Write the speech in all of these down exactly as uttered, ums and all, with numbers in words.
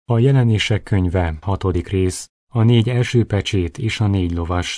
A Jelenések könyve, hatodik rész, a négy első pecsét és a négy lovas.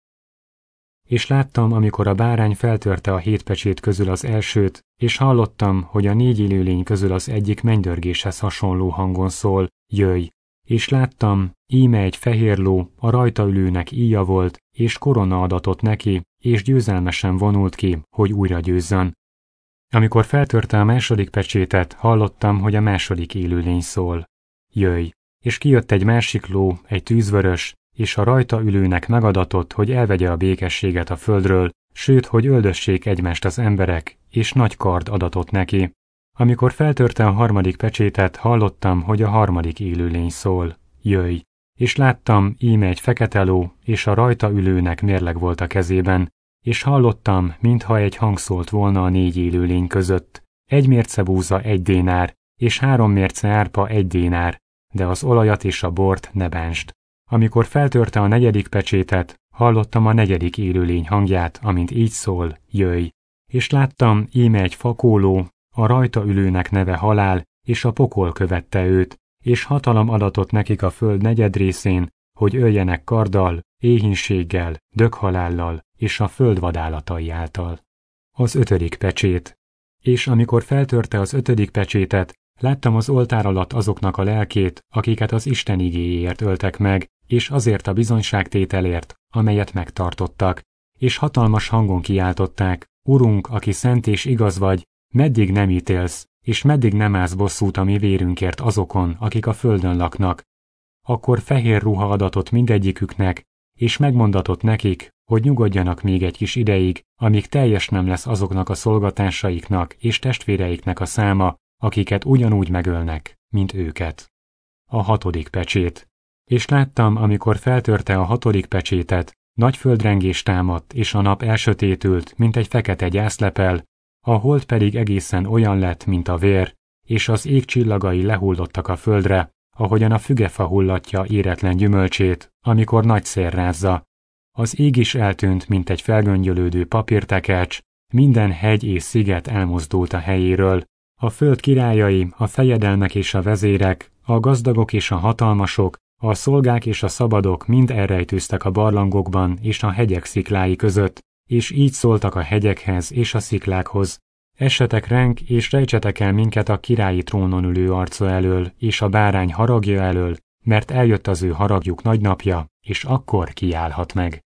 És láttam, amikor a bárány feltörte a hét pecsét közül az elsőt, és hallottam, hogy a négy élőlény közül az egyik mennydörgéshez hasonló hangon szól, jöjj! És láttam, íme egy fehér ló, a rajta ülőnek íja volt, és korona adatott neki, és győzelmesen vonult ki, hogy újra győzzön. Amikor feltörte a második pecsétet, hallottam, hogy a második élőlény szól, jöjj! És kijött egy másik ló, egy tűzvörös, és a rajta ülőnek megadatott, hogy elvegye a békességet a földről, sőt, hogy öldössék egymást az emberek, és nagy kard adatott neki. Amikor feltörte a harmadik pecsétet, hallottam, hogy a harmadik élőlény szól, jöjj! És láttam, íme egy fekete ló, és a rajta ülőnek mérleg volt a kezében, és hallottam, mintha egy hang szólt volna a négy élőlény között. Egy mérce búza egy dénár, és három mérce árpa egy dénár, de az olajat és a bort ne bántsd. Amikor feltörte a negyedik pecsétet, hallottam a negyedik élőlény hangját, amint így szól, jöjj! És láttam, íme egy fakóló, a rajta ülőnek neve halál, és a pokol követte őt, és hatalom adatott nekik a föld negyed részén, hogy öljenek karddal, éhínséggel, döghalállal, és a föld vadállatai által. Az ötödik pecsét. És amikor feltörte az ötödik pecsétet, láttam az oltár alatt azoknak a lelkét, akiket az Isten igéjéért öltek meg, és azért a bizonyságtételért, amelyet megtartottak, és hatalmas hangon kiáltották, Urunk, aki szent és igaz vagy, meddig nem ítélsz, és meddig nem állsz bosszút a mi vérünkért azokon, akik a földön laknak. Akkor fehér ruha adatott mindegyiküknek, és megmondatott nekik, hogy nyugodjanak még egy kis ideig, amíg teljes nem lesz azoknak a szolgatásaiknak és testvéreiknek a száma, akiket ugyanúgy megölnek, mint őket. A hatodik pecsét. És láttam, amikor feltörte a hatodik pecsétet, nagy földrengés támadt, és a nap elsötétült, mint egy fekete gyászlepel, a hold pedig egészen olyan lett, mint a vér, és az ég csillagai lehullottak a földre, ahogyan a fügefa hullatja éretlen gyümölcsét, amikor nagy szél rázza. Az ég is eltűnt, mint egy felgöngyölődő papírtekercs, minden hegy és sziget elmozdult a helyéről, a föld királyai, a fejedelmek és a vezérek, a gazdagok és a hatalmasok, a szolgák és a szabadok mind elrejtőztek a barlangokban és a hegyek sziklái között, és így szóltak a hegyekhez és a sziklákhoz. Essetek ránk, és rejtsetek el minket a királyi trónon ülő arca elől, és a bárány haragja elől, mert eljött az ő haragjuk nagy napja, és akkor kiállhat meg.